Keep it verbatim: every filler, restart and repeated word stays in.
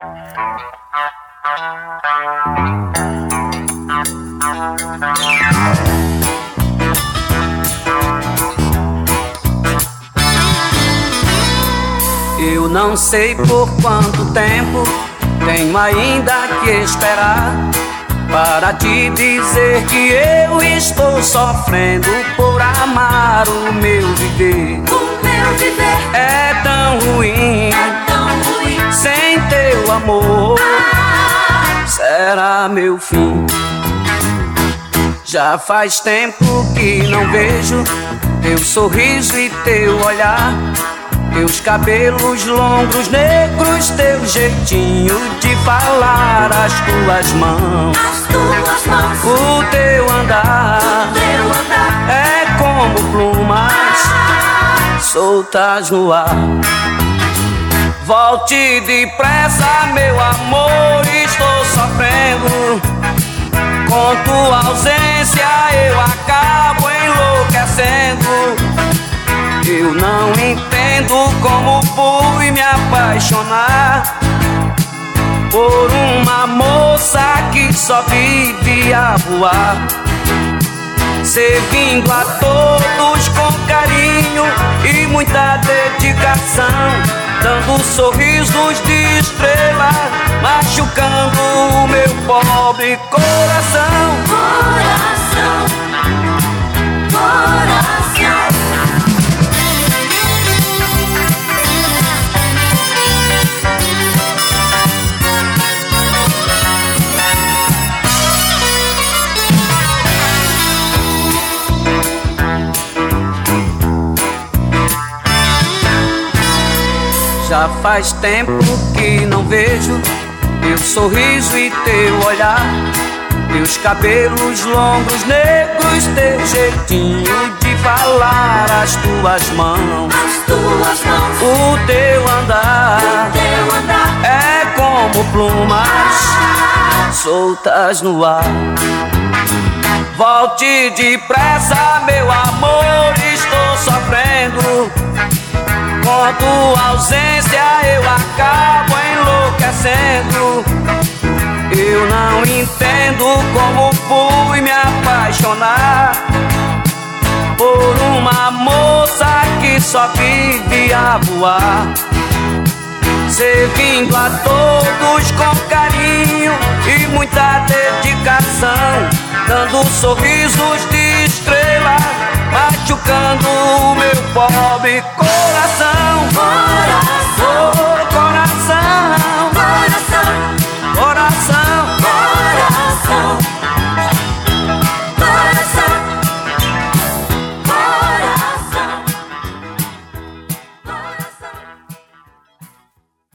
Eu não sei por quanto tempo tenho ainda que esperar para te dizer que eu estou sofrendo por amar o meu viver. O meu viver é tão ruim, é tão ruim. Sem teu amor ah. será meu fim. Já faz tempo que não vejo teu sorriso e teu olhar, teus cabelos longos negros, teu jeitinho de falar, as tuas mãos, as tuas mãos, o teu andar, o teu andar é como plumas ah. soltas no ar. Volte depressa, meu amor, estou sofrendo. Com tua ausência eu acabo enlouquecendo. Eu não entendo como fui me apaixonar por uma moça que só vive a voar, servindo a todos com carinho e muita dedicação, dando sorrisos de estrela, machucando o meu pobre coração. Coração, coração. Já faz tempo que não vejo teu sorriso e teu olhar, teus cabelos longos negros, teu jeitinho de falar, as tuas mãos, as tuas mãos, o teu andar, o teu andar é como plumas ah. soltas no ar. Volte depressa, meu amor, estou sofrendo. Com tua ausência eu acabo enlouquecendo. Eu não entendo como fui me apaixonar por uma moça que só vive a voar, servindo a todos com carinho e muita dedicação, dando sorrisos de estrela, machucando o meu pobre coração.